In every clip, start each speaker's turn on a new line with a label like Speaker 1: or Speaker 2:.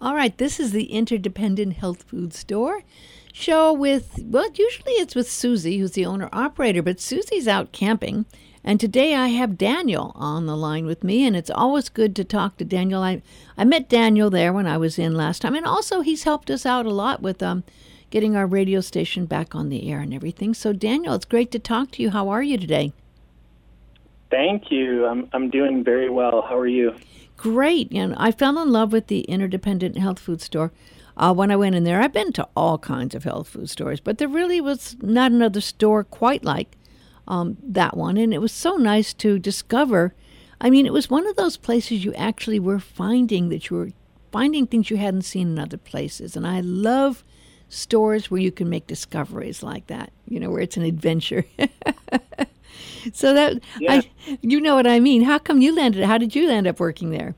Speaker 1: All right, this is the Interdependent Health Food Store show with, well, usually it's with Susie, who's the owner-operator, but Susie's out camping. And today I have Daniel on the line with me, and it's always good to talk to Daniel. I met Daniel there when I was in last time, and also he's helped us out a lot with getting our radio station back on the air and everything. So, Daniel, it's great to talk to you. How are you today?
Speaker 2: Thank you. I'm doing very well. How are you?
Speaker 1: Great. And I fell in love with the Interdependent Health Food Store when I went in there. I've been to all kinds of health food stores, but there really was not another store quite like that one. And it was so nice to discover. I mean, it was one of those places you actually were finding things you hadn't seen in other places. And I love stores where you can make discoveries like that, where it's an adventure. So that,
Speaker 2: yeah.
Speaker 1: You know what I mean. How did you end up working there?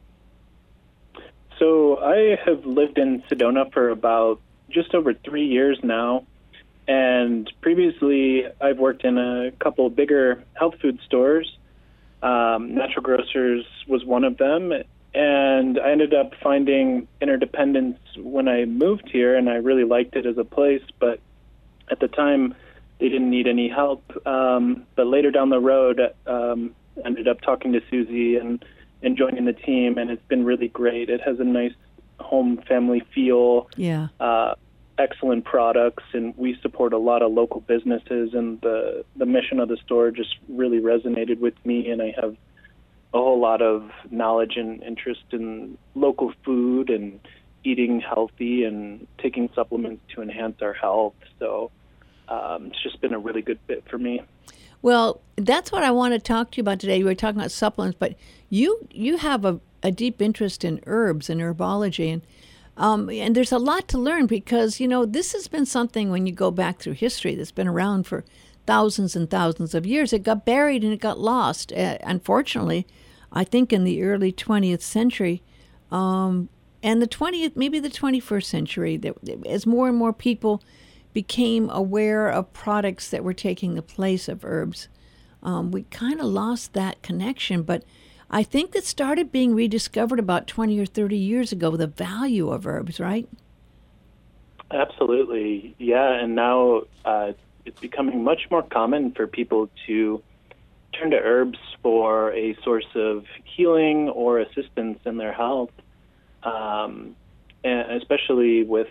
Speaker 2: So I have lived in Sedona for about just over 3 years now. And previously I've worked in a couple of bigger health food stores. Natural Grocers was one of them. And I ended up finding Interdependence when I moved here, and I really liked it as a place. But at the time, they didn't need any help. But later down the road, ended up talking to Susie and joining the team, and it's been really great. It has a nice home family feel, excellent products, and we support a lot of local businesses, and the mission of the store just really resonated with me, and I have a whole lot of knowledge and interest in local food and eating healthy and taking supplements to enhance our health. So it's just been a really good fit for me.
Speaker 1: Well, that's what I want to talk to you about today. You were talking about supplements, but you have a deep interest in herbs and herbology, and there's a lot to learn because, this has been something when you go back through history that's been around for thousands and thousands of years. It got buried and it got lost. Unfortunately, I think in the early 20th century and the 20th, maybe the 21st century, as more and more people became aware of products that were taking the place of herbs, we kind of lost that connection. But I think it started being rediscovered about 20 or 30 years ago, the value of herbs, right?
Speaker 2: Absolutely. Yeah, and now it's becoming much more common for people to turn to herbs for a source of healing or assistance in their health, and especially with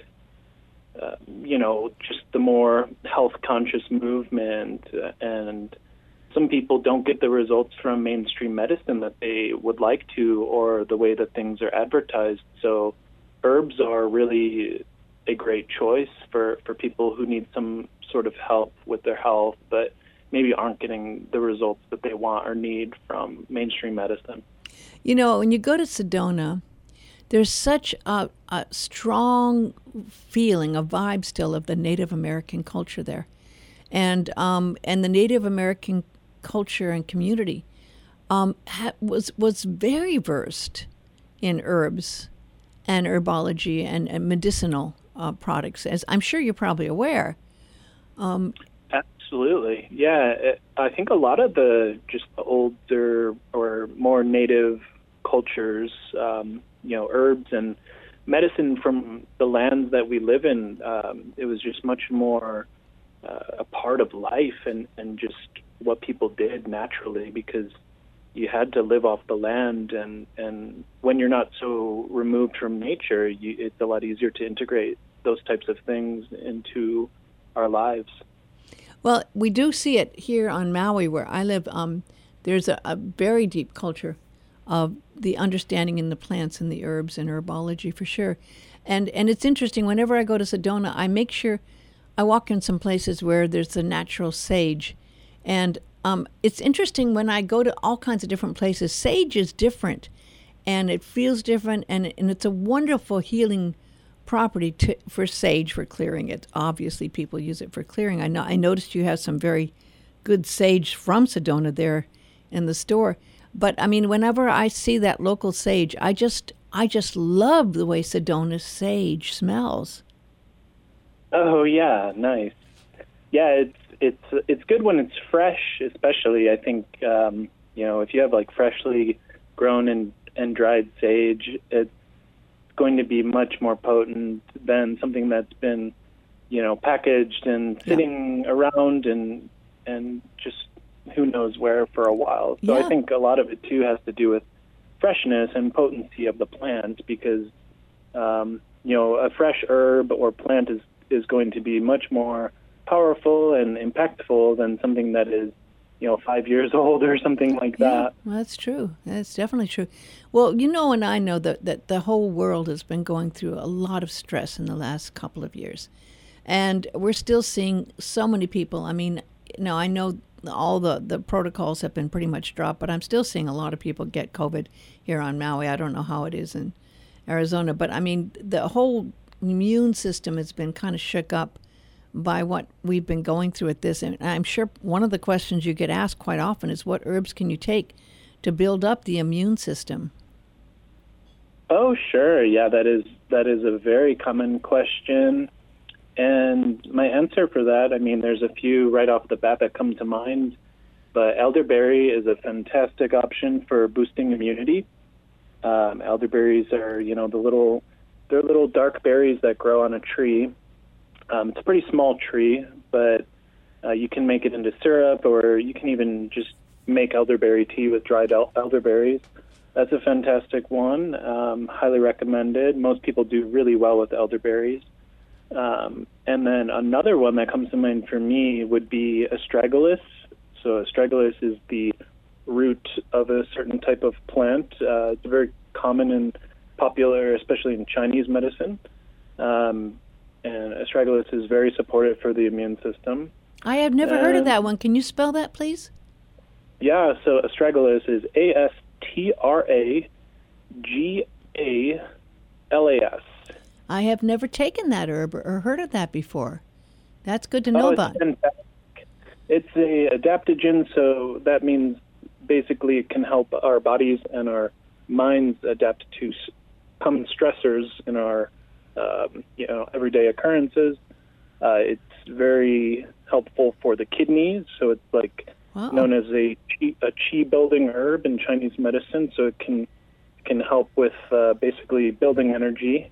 Speaker 2: just the more health-conscious movement, and some people don't get the results from mainstream medicine that they would like to, or the way that things are advertised. So herbs are really a great choice for people who need some sort of help with their health, but maybe aren't getting the results that they want or need from mainstream medicine.
Speaker 1: When you go to Sedona, there's such a strong feeling, a vibe still of the Native American culture there, and the Native American culture and community was very versed in herbs and herbology and medicinal products, as I'm sure you're probably aware.
Speaker 2: Absolutely, yeah. I think a lot of the older or more native cultures, herbs and medicine from the lands that we live in, it was just much more a part of life and just what people did naturally, because you had to live off the land, and when you're not so removed from nature, it's a lot easier to integrate those types of things into our lives.
Speaker 1: Well, we do see it here on Maui where I live. There's a very deep culture of the understanding in the plants and the herbs and herbology for sure. And it's interesting, whenever I go to Sedona, I make sure I walk in some places where there's the natural sage. And it's interesting when I go to all kinds of different places, sage is different and it feels different, and it's a wonderful healing property for sage, for clearing it. Obviously, people use it for clearing. I noticed you have some very good sage from Sedona there in the store. But I mean, whenever I see that local sage, I just love the way Sedona sage smells.
Speaker 2: Oh yeah, nice. Yeah, it's good when it's fresh, especially. I think if you have like freshly grown and dried sage, going to be much more potent than something that's been, packaged and sitting around and just who knows where for a while. So I think a lot of it too has to do with freshness and potency of the plant, because a fresh herb or plant is going to be much more powerful and impactful than something that is 5 years old or something like that.
Speaker 1: Well, that's true. That's definitely true. Well, and I know that the whole world has been going through a lot of stress in the last couple of years. And we're still seeing so many people. I mean, I know all the protocols have been pretty much dropped, but I'm still seeing a lot of people get COVID here on Maui. I don't know how it is in Arizona, but I mean, the whole immune system has been kind of shook up by what we've been going through at this. And I'm sure one of the questions you get asked quite often is, what herbs can you take to build up the immune system?
Speaker 2: Oh, sure. Yeah, that is a very common question. And my answer for that, I mean, there's a few right off the bat that come to mind, but elderberry is a fantastic option for boosting immunity. Elderberries are, they're little dark berries that grow on a tree. It's a pretty small tree, but you can make it into syrup, or you can even just make elderberry tea with dried elderberries. That's a fantastic one. Highly recommended. Most people do really well with elderberries. And then another one that comes to mind for me would be astragalus. So astragalus is the root of a certain type of plant. It's very common and popular, especially in Chinese medicine. And astragalus is very supportive for the immune system.
Speaker 1: I have never heard of that one. Can you spell that, please?
Speaker 2: Yeah, so astragalus is astragalas.
Speaker 1: I have never taken that herb or heard of that before. That's good to know about.
Speaker 2: Fantastic. It's a adaptogen, so that means basically it can help our bodies and our minds adapt to common stressors in our everyday occurrences. It's very helpful for the kidneys, so it's like known as a qi building herb in Chinese medicine. So it can help with basically building energy,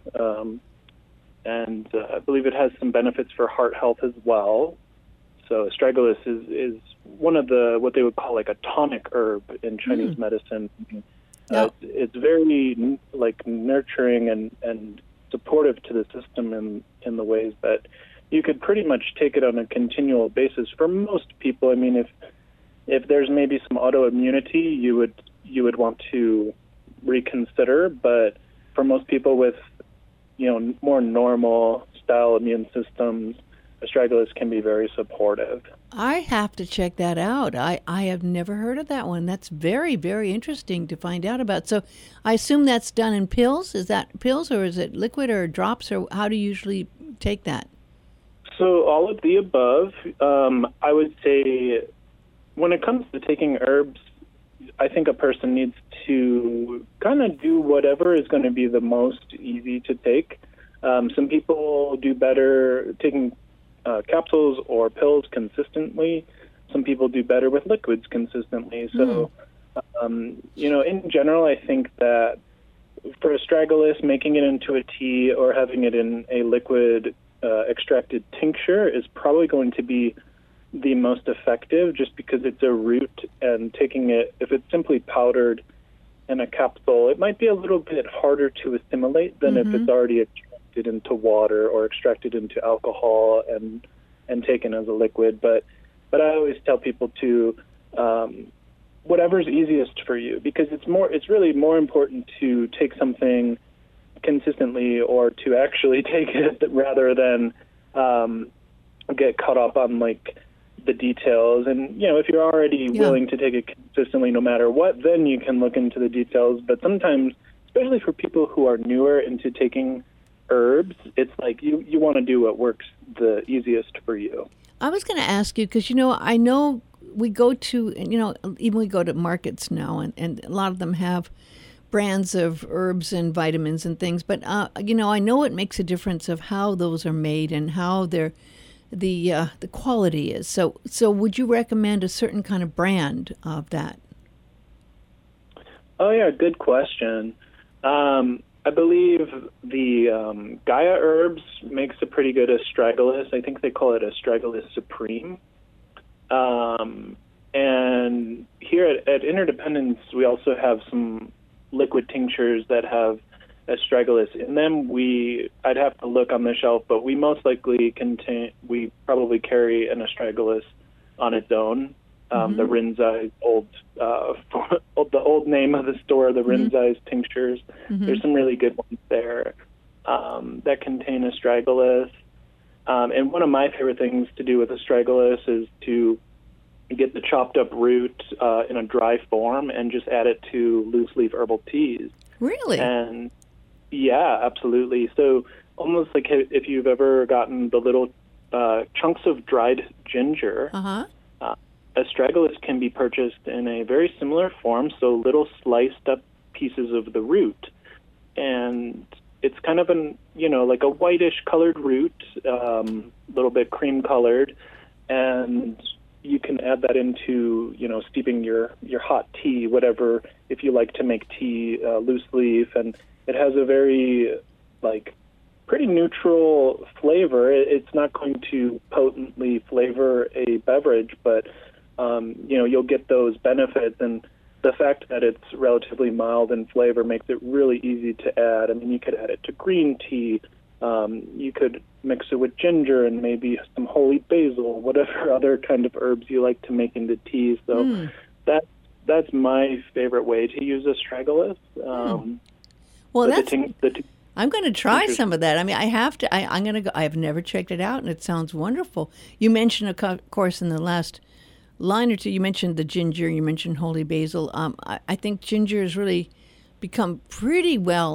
Speaker 2: and I believe it has some benefits for heart health as well. So astragalus is one of what they would call like a tonic herb in Chinese medicine. It's very nurturing and supportive to the system in the ways that you could pretty much take it on a continual basis. For most people, I mean, if there's maybe some autoimmunity, you would want to reconsider. But for most people with more normal style immune systems, astragalus can be very supportive.
Speaker 1: I have to check that out. I have never heard of that one. That's very, very interesting to find out about. So I assume that's done in pills. Is that pills, or is it liquid or drops, or how do you usually take that?
Speaker 2: So all of the above. I would say when it comes to taking herbs, I think a person needs to kind of do whatever is going to be the most easy to take. Some people do better taking capsules or pills consistently. Some people do better with liquids consistently. So, in general, I think that for astragalus, making it into a tea or having it in a liquid extracted tincture is probably going to be the most effective, just because it's a root, and taking it, if it's simply powdered in a capsule, it might be a little bit harder to assimilate than if it's already extracted into water or extracted into alcohol and taken as a liquid. But I always tell people to whatever's easiest for you, because it's really more important to take something consistently, or to actually take it rather than get caught up on the details. And if you're already willing to take it consistently no matter what, then you can look into the details. But sometimes, especially for people who are newer into taking herbs, it's like you want to do what works the easiest for you.
Speaker 1: I was going to ask you, because I know we go to, even we go to markets now, and a lot of them have brands of herbs and vitamins and things, but I know it makes a difference of how those are made and how the quality is. So would you recommend a certain kind of brand of that?
Speaker 2: Oh yeah, good question. I believe the Gaia Herbs makes a pretty good astragalus. I think they call it Astragalus Supreme. And here at Interdependence, we also have some liquid tinctures that have astragalus in them. I'd have to look on the shelf, but we most likely we probably carry an astragalus on its own. The Rinzai's the old name of the store, the Rinzai's tinctures. There's some really good ones there that contain astragalus. And one of my favorite things to do with astragalus is to get the chopped up root in a dry form and just add it to loose leaf herbal teas.
Speaker 1: Really?
Speaker 2: And yeah, absolutely. So almost like if you've ever gotten the little chunks of dried ginger, astragalus can be purchased in a very similar form, so little sliced up pieces of the root. And it's kind of like a whitish colored root, little bit cream colored, and you can add that into, steeping your hot tea, whatever, if you like to make tea loose leaf. And it has a very, pretty neutral flavor. It's not going to potently flavor a beverage, but, you'll get those benefits. And the fact that it's relatively mild in flavor makes it really easy to add. I mean, you could add it to green tea. You could mix it with ginger and maybe some holy basil, whatever other kind of herbs you like to make into tea. So that's my favorite way to use astragalus.
Speaker 1: Well, I'm going to try some of that. I mean, I have to. I'm going to go. I've never checked it out, and it sounds wonderful. You mentioned, of course, in the last line or two, you mentioned the ginger. You mentioned holy basil. I think ginger has really become pretty well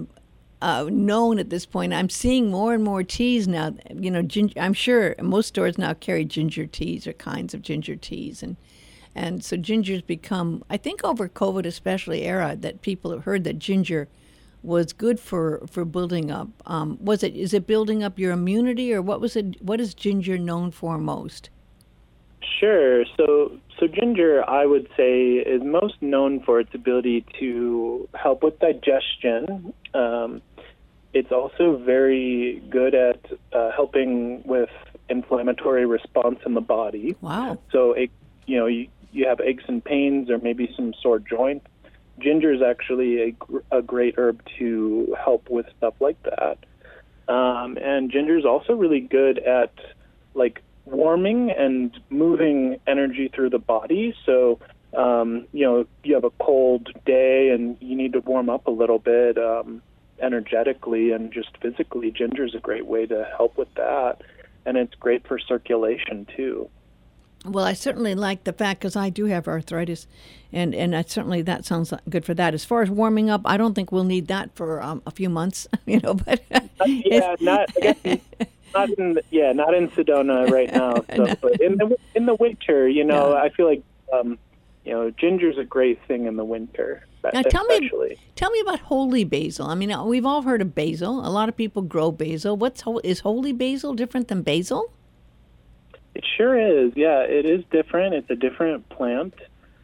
Speaker 1: known at this point. I'm seeing more and more teas now. Ginger, I'm sure most stores now carry ginger teas or kinds of ginger teas, and so ginger's become, I think, over COVID especially era, that people have heard that ginger was good for building up. Is it building up your immunity, or what is ginger known for most?
Speaker 2: Sure. So ginger, I would say, is most known for its ability to help with digestion. It's also very good at helping with inflammatory response in the body.
Speaker 1: Wow.
Speaker 2: So, you have aches and pains or maybe some sore joints. Ginger is actually a great herb to help with stuff like that. And ginger is also really good at, warming and moving energy through the body. So, you have a cold day and you need to warm up a little bit energetically and just physically. Ginger is a great way to help with that. And it's great for circulation, too.
Speaker 1: Well, I certainly like the fact, because I do have arthritis, and certainly that sounds good for that. As far as warming up, I don't think we'll need that for a few months, but
Speaker 2: not in Sedona right now. So, but in the winter, I feel like ginger's a great thing in the winter.
Speaker 1: Now, tell me about holy basil. I mean, we've all heard of basil. A lot of people grow basil. Is holy basil different than basil?
Speaker 2: It sure is. Yeah, it is different. It's a different plant.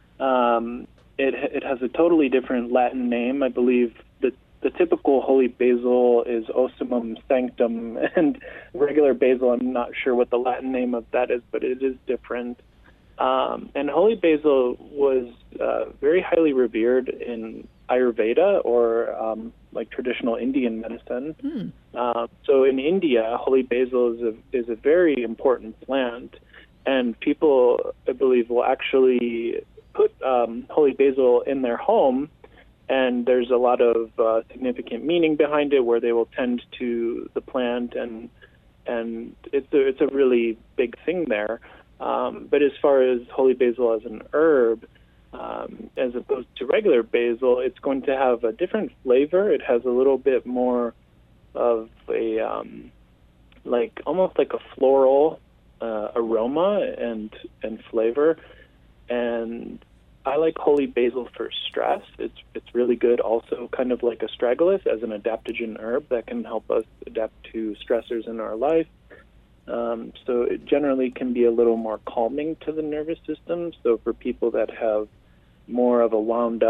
Speaker 2: It has a totally different Latin name. I believe that the typical holy basil is Ocimum sanctum, and regular basil, I'm not sure what the Latin name of that is, but it is different. And holy basil was very highly revered in Ayurveda, or traditional Indian medicine. So in India, holy basil is a very important plant, and people, I believe, will actually put holy basil in their home, and there's a lot of significant meaning behind it, where they will tend to the plant, and it's a really big thing there. But as far as holy basil as an herb, as opposed to regular basil, it's going to have a different flavor. It has a little bit more of a almost like a floral aroma and flavor. And I like holy basil for stress. It's really good, also kind of like astragalus, as an adaptogen herb that can help us adapt to stressors in our life. So it generally can be a little more calming to the nervous system. So for people that have more of a wound up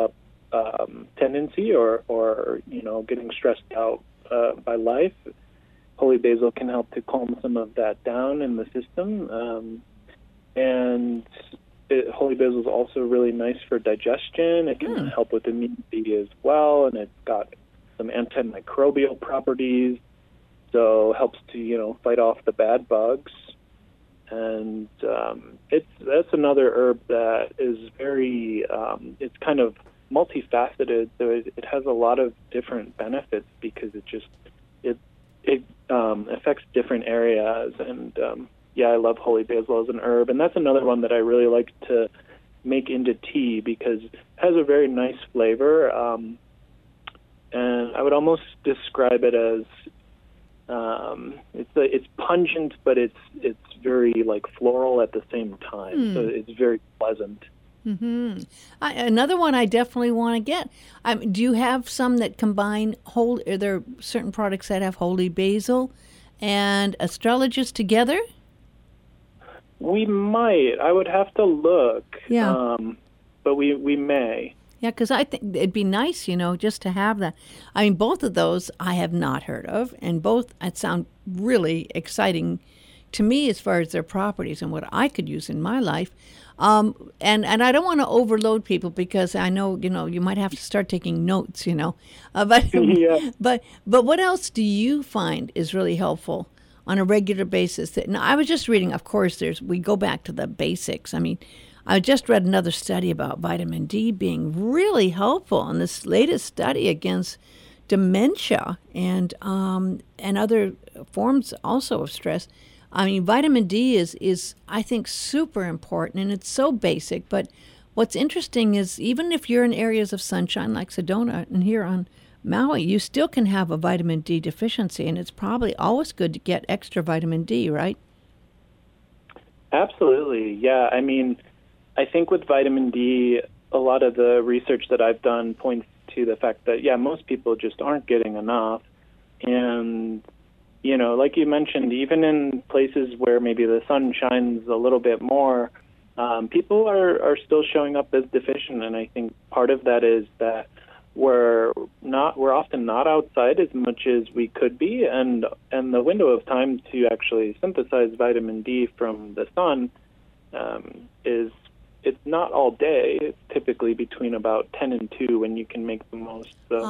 Speaker 2: tendency or getting stressed out by life. Holy basil can help to calm some of that down in the system. And holy basil is also really nice for digestion. It can help with immunity as well, and it's got some antimicrobial properties, so helps to fight off the bad bugs. And that's another herb that is very it's kind of multifaceted, so it has a lot of different benefits because it affects different areas. And I love holy basil as an herb, and that's another one that I really like to make into tea because it has a very nice flavor, and I would almost describe it as it's pungent, but it's very like floral at the same time, so it's very pleasant.
Speaker 1: Mm-hmm. Another one I definitely want to get. Do you have some that combine are there certain products that have holy basil and astragalus together?
Speaker 2: We might. I would have to look.
Speaker 1: Yeah.
Speaker 2: But we may.
Speaker 1: Yeah, because I think it'd be nice, just to have that. I mean, both of those I have not heard of, and both sound really exciting to me as far as their properties and what I could use in my life. And I don't want to overload people because I know, you might have to start taking notes, But,
Speaker 2: Yeah.
Speaker 1: but what else do you find is really helpful on a regular basis? Now, I was just reading, of course, we go back to the basics. I mean, I just read another study about vitamin D being really helpful in this latest study against dementia and other forms also of stress. I mean, vitamin D is I think super important, and it's so basic. But what's interesting is even if you're in areas of sunshine like Sedona and here on Maui, you still can have a vitamin D deficiency, and it's probably always good to get extra vitamin D, right?
Speaker 2: Absolutely, yeah. I mean, I think with vitamin D, a lot of the research that I've done points to the fact that, most people just aren't getting enough. And, like you mentioned, even in places where maybe the sun shines a little bit more, people are still showing up as deficient. And I think part of that is that we're often not outside as much as we could be. And the window of time to actually synthesize vitamin D from the sun it's not all day. It's typically between about 10 and 2 when you can make the most. So,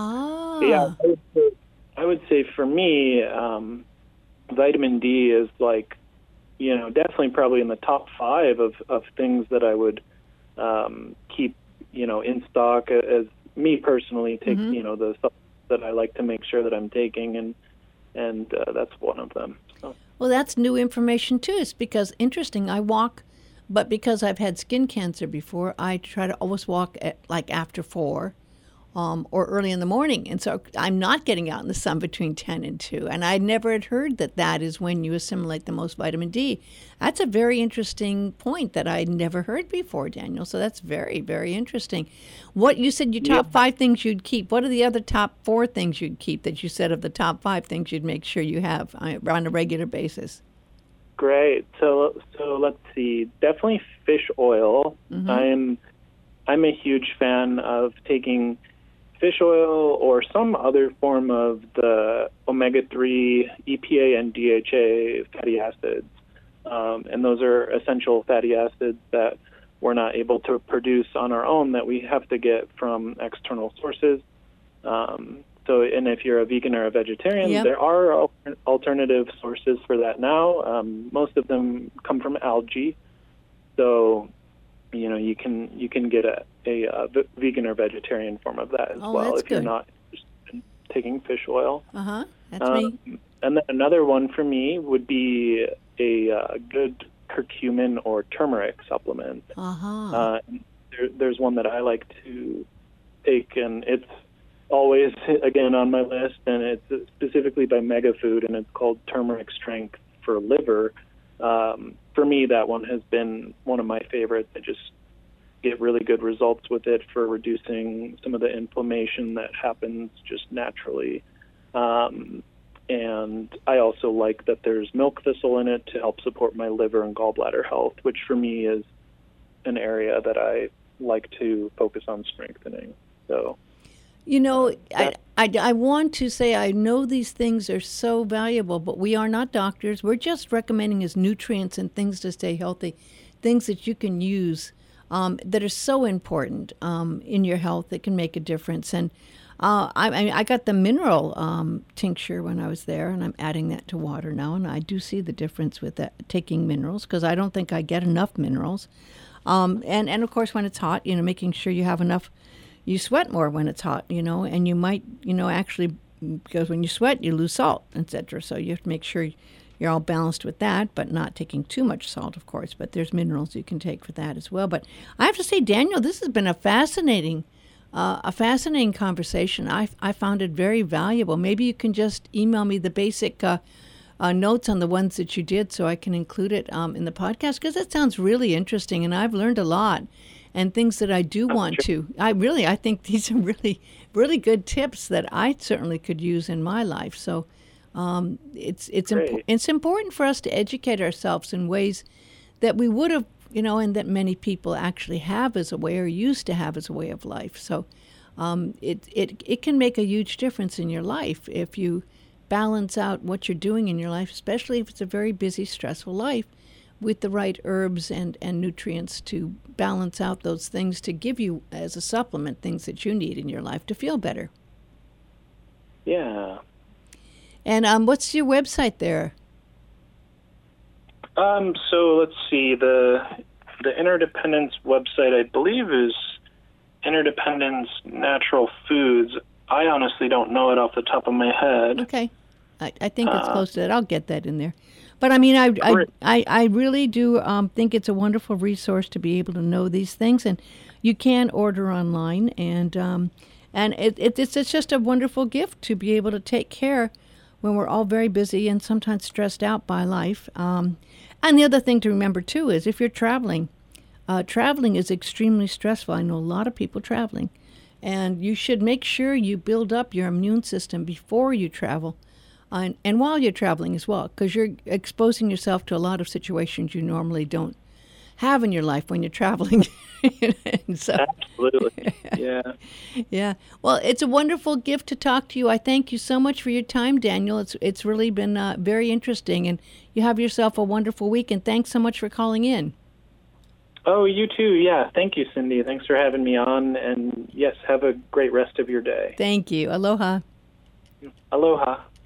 Speaker 2: I would say for me, vitamin D is like, definitely probably in the top 5 of things that I would keep, in stock as me personally take, the stuff that I like to make sure that I'm taking, and that's one of them. So.
Speaker 1: Well, that's new information too. It's because interesting. I walk. But because I've had skin cancer before, I try to always walk at after 4 or early in the morning. And so I'm not getting out in the sun between 10 and 2. And I never had heard that is when you assimilate the most vitamin D. That's a very interesting point that I'd never heard before, Daniel. So that's very, very interesting. What you said your top 5 things you'd keep. What are the other top 4 things you'd keep that you said of the top 5 things you'd make sure you have on a regular basis?
Speaker 2: Great. So let's see. Definitely fish oil. I'm a huge fan of taking fish oil or some other form of the omega-3, EPA, and DHA fatty acids. And those are essential fatty acids that we're not able to produce on our own, that we have to get from external sources. And if you're a vegan or a vegetarian, there are alternative sources for that now. Most of them come from algae, so you can get a vegan or vegetarian form of that as well if you're not interested in taking fish oil.
Speaker 1: That's me.
Speaker 2: And then another one for me would be a good curcumin or turmeric supplement. There's one that I like to take, and it's always, again, on my list, and it's specifically by Megafood, and it's called Turmeric Strength for Liver. For me, that one has been one of my favorites. I just get really good results with it for reducing some of the inflammation that happens just naturally. And I also like that there's milk thistle in it to help support my liver and gallbladder health, which for me is an area that I like to focus on strengthening. So,
Speaker 1: You know, I want to say I know these things are so valuable, but we are not doctors. We're just recommending as nutrients and things to stay healthy, things that you can use that are so important in your health that can make a difference. And I got the mineral tincture when I was there, and I'm adding that to water now, and I do see the difference with that, taking minerals, because I don't think I get enough minerals. And of course, when it's hot, making sure you have enough. You sweat more when it's hot, and you might, actually, because when you sweat, you lose salt, etc. So you have to make sure you're all balanced with that, but not taking too much salt, of course. But there's minerals you can take for that as well. But I have to say, Daniel, this has been a fascinating conversation. I found it very valuable. Maybe you can just email me the basic notes on the ones that you did so I can include it in the podcast, because that sounds really interesting, and I've learned a lot. And things that I do want to. I think these are really, really good tips that I certainly could use in my life. So it's important for us to educate ourselves in ways that we would have, and that many people actually have as a way, or used to have as a way of life. So it can make a huge difference in your life if you balance out what you're doing in your life, especially if it's a very busy, stressful life, with the right herbs and nutrients to balance out those things, to give you as a supplement things that you need in your life to feel better.
Speaker 2: Yeah.
Speaker 1: And what's your website there?
Speaker 2: So let's see. The Interdependence website, I believe, is Interdependence Natural Foods. I honestly don't know it off the top of my head.
Speaker 1: Okay. I think it's close to that. I'll get that in there. But I mean, I really do think it's a wonderful resource to be able to know these things, and you can order online, and it's just a wonderful gift to be able to take care when we're all very busy and sometimes stressed out by life. And the other thing to remember too is if you're traveling is extremely stressful. I know a lot of people traveling, and you should make sure you build up your immune system before you travel. And while you're traveling as well, because you're exposing yourself to a lot of situations you normally don't have in your life when you're traveling. So,
Speaker 2: absolutely, yeah.
Speaker 1: Yeah. Well, it's a wonderful gift to talk to you. I thank you so much for your time, Daniel. It's really been very interesting, and you have yourself a wonderful week, and thanks so much for calling in.
Speaker 2: Oh, you too, yeah. Thank you, Cindy. Thanks for having me on, and yes, have a great rest of your day.
Speaker 1: Thank you. Aloha.
Speaker 2: Aloha.